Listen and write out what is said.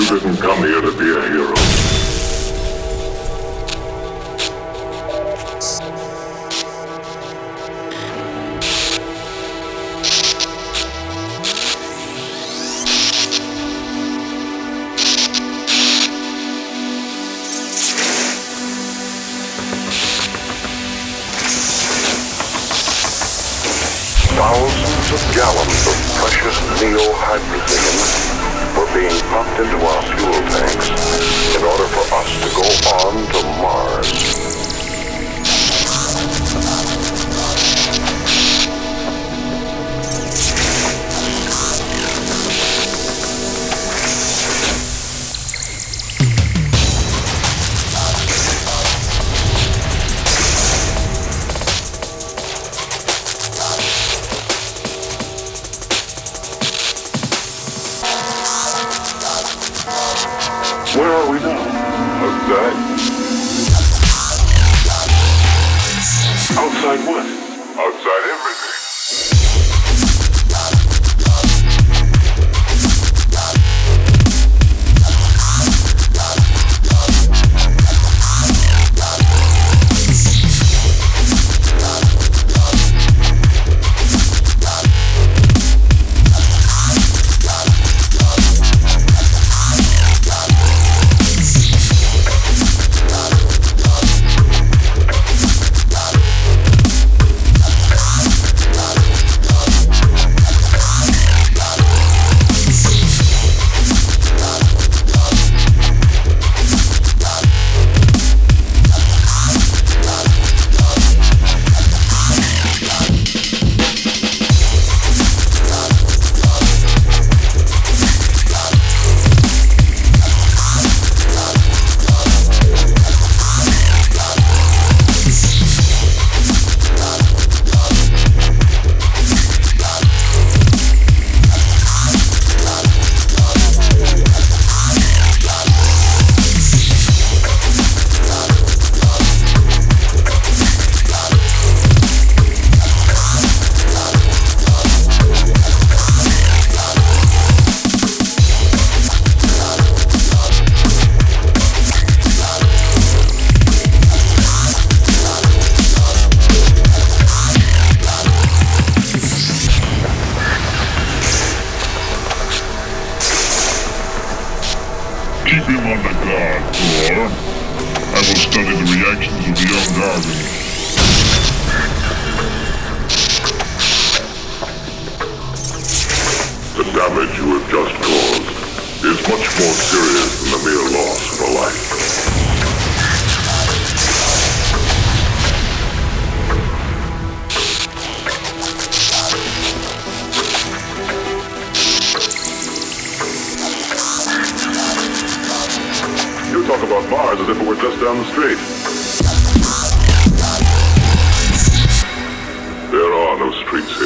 You didn't come here to be a hero. Thousands of gallons of precious neohydrazine were being pumped into our fuel tanks in order for us to go on to Mars. Where are we now? Outside? Outside what? Outside everything. Keep him on the guard, Thor. I will study the reactions of the young Darwin. The damage you have just caused is much more serious than the mere loss of a life. You talk about Mars as if it were just down the street. There are no streets here.